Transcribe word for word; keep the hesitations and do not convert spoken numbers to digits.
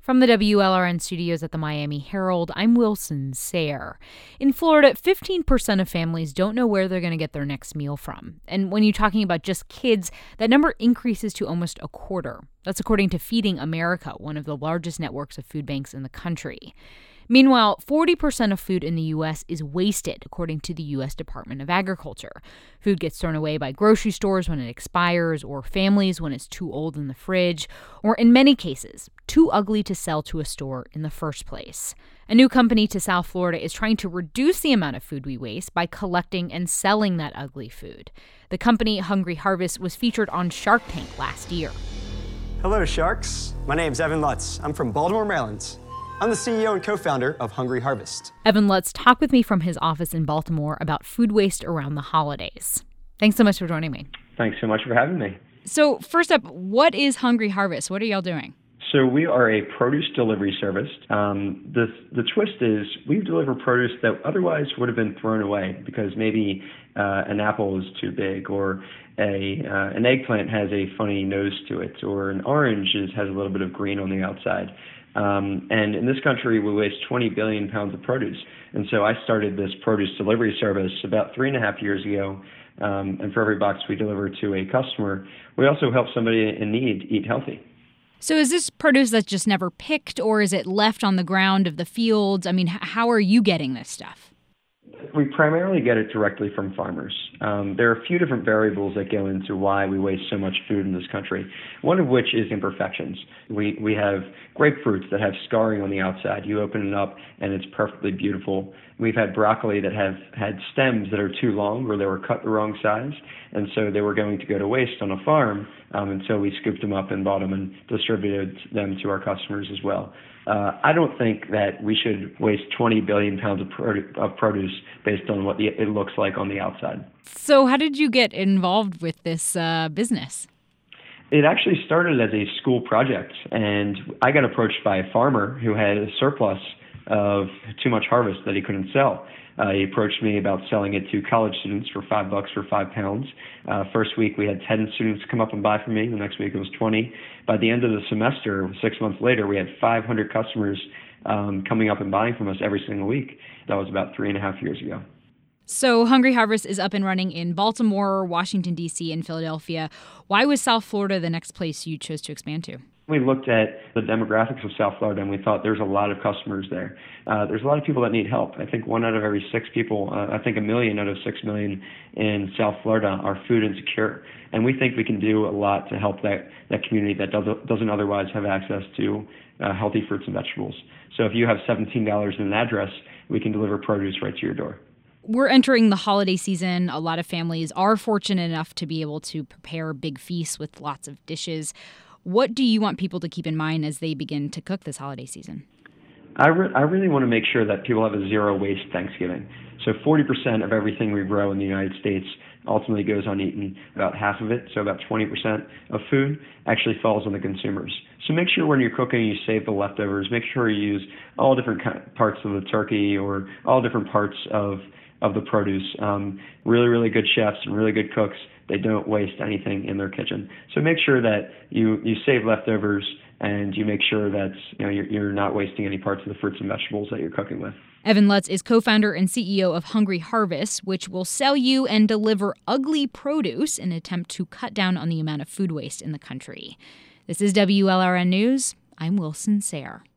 From the W L R N studios at the Miami Herald, I'm Wilson Sayre. In Florida, fifteen percent of families don't know where they're going to get their next meal from. And when you're talking about just kids, that number increases to almost a quarter. That's according to Feeding America, one of the largest networks of food banks in the country. Meanwhile, forty percent of food in the U S is wasted, according to the U S Department of Agriculture. Food gets thrown away by grocery stores when it expires, or families when it's too old in the fridge, or in many cases, too ugly to sell to a store in the first place. A new company to South Florida is trying to reduce the amount of food we waste by collecting and selling that ugly food. The company, Hungry Harvest, was featured on Shark Tank last year. Hello, Sharks. My name's Evan Lutz. I'm from Baltimore, Maryland. I'm the C E O and co-founder of Hungry Harvest. Evan Lutz talked with me from his office in Baltimore about food waste around the holidays. Thanks so much for joining me. Thanks so much for having me. So first up, what is Hungry Harvest? What are y'all doing? So we are a produce delivery service. Um, the the twist is we deliver produce that otherwise would have been thrown away because maybe uh, an apple is too big, or a uh, an eggplant has a funny nose to it, or an orange is, has a little bit of green on the outside. Um, and in this country, we waste twenty billion pounds of produce. And so I started this produce delivery service about three and a half years ago. Um, and for every box we deliver to a customer, we also help somebody in need eat healthy. So is this produce that's just never picked, or is it left on the ground of the fields? I mean, h- how are you getting this stuff? We primarily get it directly from farmers. Um, there are a few different variables that go into why we waste so much food in this country, one of which is imperfections. We we have grapefruits that have scarring on the outside. You open it up and it's perfectly beautiful. We've had broccoli that have had stems that are too long, or they were cut the wrong size, and so they were going to go to waste on a farm, um, and so we scooped them up and bought them and distributed them to our customers as well. Uh, I don't think that we should waste twenty billion pounds of, produ- of produce based on what the, it looks like on the outside. So how did you get involved with this uh, business? It actually started as a school project, and I got approached by a farmer who had a surplus of too much harvest that he couldn't sell. Uh, he approached me about selling it to college students for five bucks for five pounds. Uh, first week we had ten students come up and buy from me. The next week it was twenty. By the end of the semester, six months later, we had five hundred customers um, coming up and buying from us every single week. That was about three and a half years ago. So Hungry Harvest is up and running in Baltimore, Washington, D C, and Philadelphia. Why was South Florida the next place you chose to expand to? We looked at the demographics of South Florida, and we thought there's a lot of customers there. Uh, there's a lot of people that need help. I think one out of every six people, uh, I think a million out of six million in South Florida are food insecure. And we think we can do a lot to help that, that community that does, doesn't otherwise have access to uh, healthy fruits and vegetables. So if you have seventeen dollars in an address, we can deliver produce right to your door. We're entering the holiday season. A lot of families are fortunate enough to be able to prepare big feasts with lots of dishes. What do you want people to keep in mind as they begin to cook this holiday season? I, re- I really want to make sure that people have a zero waste Thanksgiving. So forty percent of everything we grow in the United States ultimately goes uneaten. About half of it, so about twenty percent of food, actually falls on the consumers. So make sure when you're cooking you save the leftovers. Make sure you use all different parts of the turkey or all different parts of of the produce. Um, really, really good chefs and really good cooks, they don't waste anything in their kitchen. So make sure that you, you save leftovers and you make sure that you know, you're, you're not wasting any parts of the fruits and vegetables that you're cooking with. Evan Lutz is co-founder and C E O of Hungry Harvest, which will sell you and deliver ugly produce in an attempt to cut down on the amount of food waste in the country. This is W L R N News. I'm Wilson Sayre.